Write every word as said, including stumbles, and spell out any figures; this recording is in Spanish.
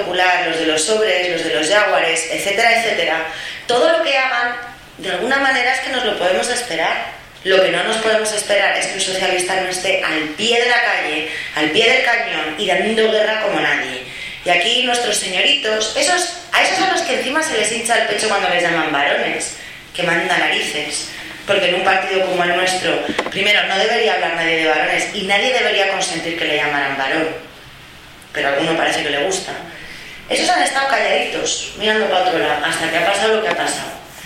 Popular, los de los sobres, los de los jaguares, etcétera, etcétera, todo lo que hagan, de alguna manera es que nos lo podemos esperar. Lo que no nos podemos esperar es que un socialista no esté al pie de la calle, al pie del cañón y dando guerra como nadie. Y aquí nuestros señoritos, esos, a esos a los que encima se les hincha el pecho cuando les llaman varones, que manda narices, porque en un partido como el nuestro, primero, no debería hablar nadie de varones y nadie debería consentir que le llamaran varón, pero a alguno parece que le gusta. Esos han estado calladitos, mirando para otro lado, hasta que ha pasado lo que ha pasado.